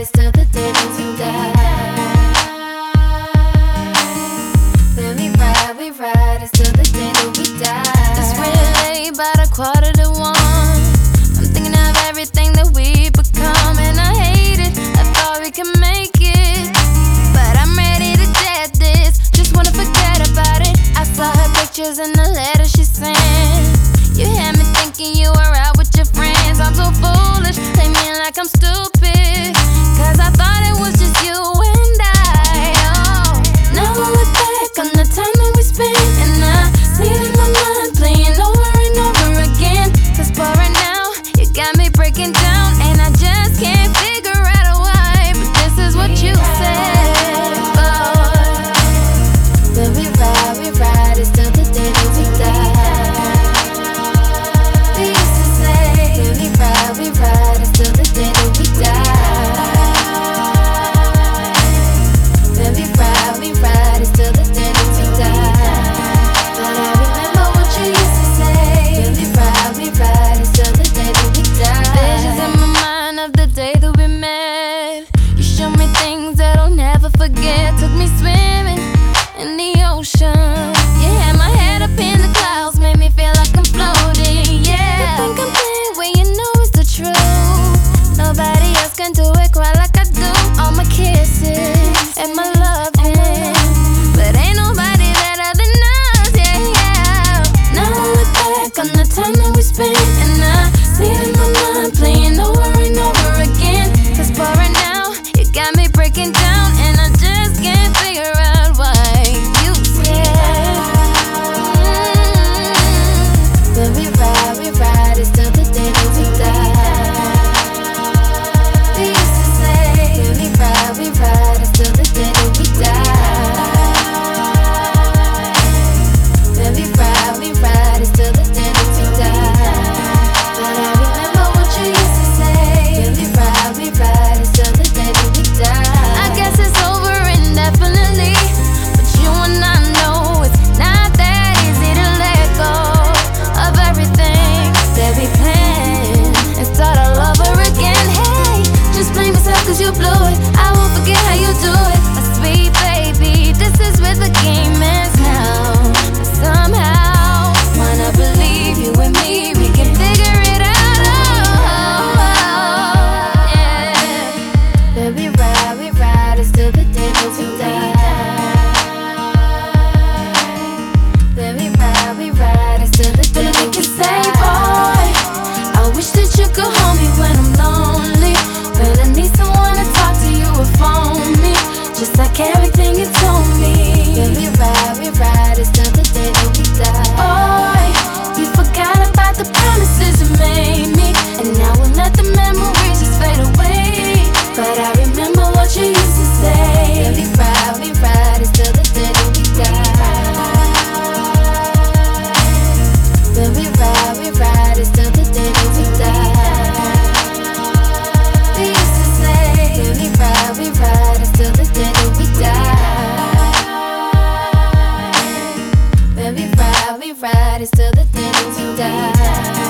it's till the day that we die. Then we ride, it's till the day that we die. It's really late, about 1:45. I'm thinking of everything that we become, and I hate it. I thought we could make it, but I'm ready to dead this. Just wanna forget about it. I saw her pictures in the letter she sent. You had me thinking you were out with your friends. I'm so foolish, play me like I'm stupid, 'cause I thought it was just you and I. Oh, now I look back on the time that we spent, and I see it in my mind playing over and over again. 'cause for right now, you got me breaking down, and I just can't figure out why. But this is what you said, boy. Then we ride, it's till the day that we die. We used to say, then we ride, it's till the day that we die. Then we ride, it's till the day that we die. But I remember what you used to say. Then we ride, it's till the day that we die. Visions in my mind of the day that we met. You showed me things that I'll never forget. Took me swimming in the ocean. You had my head up in the clouds, made me feel like I'm floating. Yeah, You think I'm playing when you know it's the truth. Nobody else can do it quite like I do. All my kisses and my loving, but ain't nobody better than us. Yeah, yeah. now I look back on the time that we spent, and I see it in my mind playing over and over again. 'Cause for right now, you got me breaking down, and I just can't figure out why you said. Then we ride, it's till the day that we die. We used to say, then we ride, it's till the day that we die. Then we ride, it's till the day that we die. But I remember what you used to say. Then we ride, it's till the day that we die. I guess it's over indefinitely, but you and I know it's not that easy to let go of everything that we planned and start all over again. Hey, just blame yourself 'cause you blew it. I won't forget how you do it. My sweet baby, this is where the game ends now. But somehow, wanna believe you and me, we can figure it out. Oh, yeah. Then we ride, it's till the day that we die. Then we ride, it's till the day that we say, boy, I wish that you could hold me when I'm lonely, but I need someone to talk to, you or phone me, just like everything you told me. Then we ride, it's till the day that we die. Boy, you forgot about the promises you made me, and now we'll let the memories just fade away. But I remember what you used to say. Then we ride, it's till the day that we die. Then we ride, it's till the day that we die. We used to say, then we ride, it's till the day that we die. Then we ride, it's till the day that we die.